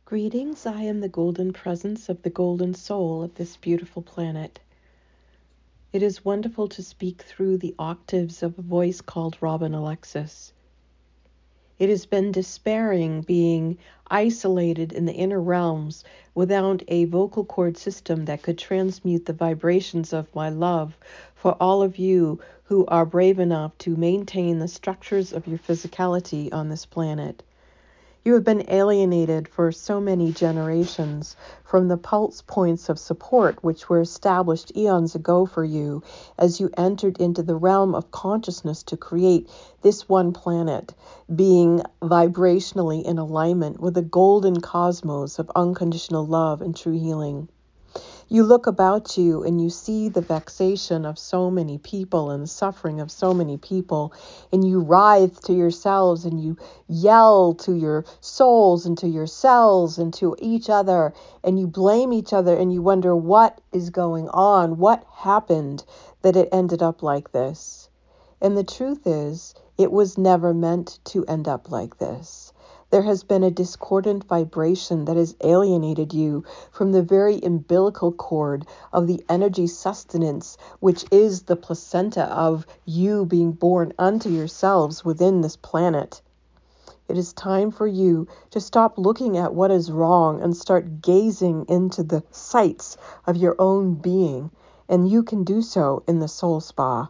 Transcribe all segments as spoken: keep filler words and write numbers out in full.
Greetings, I am the golden presence of the golden soul of this beautiful planet. It is wonderful to speak through the octaves of a voice called Robin Alexis. It has been despairing being isolated in the inner realms without a vocal cord system that could transmute the vibrations of my love for all of you who are brave enough to maintain the structures of your physicality on this planet. You have been alienated for so many generations from the pulse points of support which were established eons ago for you as you entered into the realm of consciousness to create this one planet, being vibrationally in alignment with the golden cosmos of unconditional love and true healing. You look about you and you see the vexation of so many people and the suffering of so many people, and you writhe to yourselves and you yell to your souls and to yourselves and to each other, and you blame each other and you wonder what is going on, what happened that it ended up like this. And the truth is, it was never meant to end up like this. There has been a discordant vibration that has alienated you from the very umbilical cord of the energy sustenance, which is the placenta of you being born unto yourselves within this planet. It is time for you to stop looking at what is wrong and start gazing into the sights of your own being, and you can do so in the Soul Spa.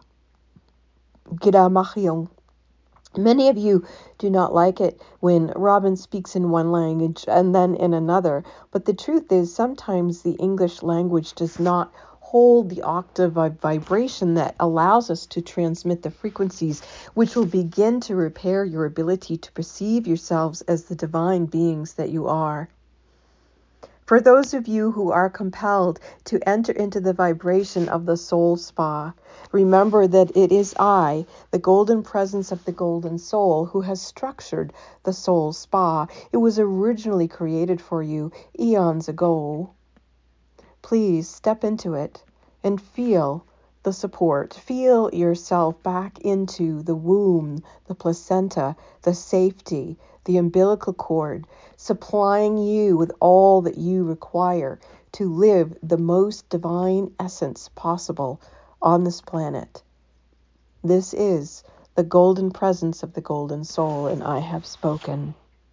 G'da Many of you do not like it when Robin speaks in one language and then in another, but the truth is sometimes the English language does not hold the octave of vibration that allows us to transmit the frequencies which will begin to repair your ability to perceive yourselves as the divine beings that you are. For those of you who are compelled to enter into the vibration of the Soul Spa, remember that it is I, the golden presence of the golden soul, who has structured the Soul Spa. It was originally created for you eons ago. Please step into it and feel the support. Feel yourself back into the womb, the placenta, the safety, the umbilical cord, supplying you with all that you require to live the most divine essence possible on this planet. This is the golden presence of the golden soul, and I have spoken.